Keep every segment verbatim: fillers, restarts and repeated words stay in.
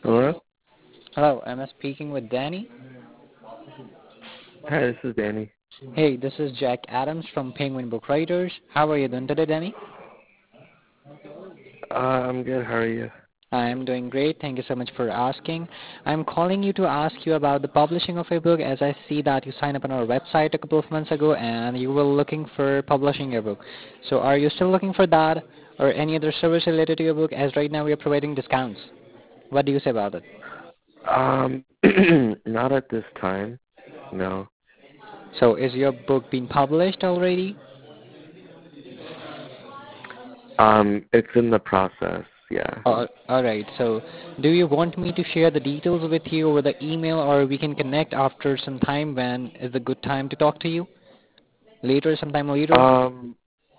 Hello? Hello, am I speaking with Danny? Hi, this is Danny. Hey, this is Jack Adams from Penguin Book Writers. How are you doing today, Danny? Uh, I'm good. How are you? I am doing great. Thank you so much for asking. I'm calling you to ask you about the publishing of a book, as I see that you signed up on our website a couple of months ago and you were looking for publishing your book. So are you still looking for that or any other service related to your book, as right now we are providing discounts? What do you say about it? Um, not at this time. No. So is your book being published already? Um, it's in the process. Yeah. Uh, all right. So, do you want me to share the details with you over the email, or we can connect after some time when is a good time to talk to you? Later, sometime later? Um,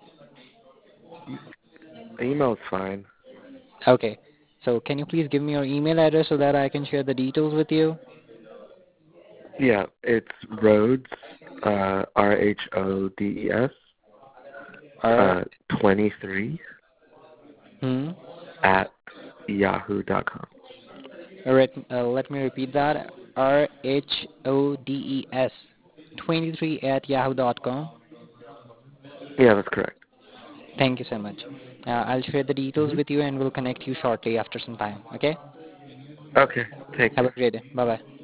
email's fine. Okay. So, can you please give me your email address so that I can share the details with you? Yeah, it's Rhodes, uh, R H O D E S, Or, uh, twenty-three hmm. at yahoo dot com. All right. Uh, let me repeat that. R H O D E S twenty-three at yahoo dot com. Yeah, that's correct. Thank you so much. Uh, I'll share the details hmm with you and we'll connect you shortly after some time. Okay? Okay, take Have a care. great day. Bye bye.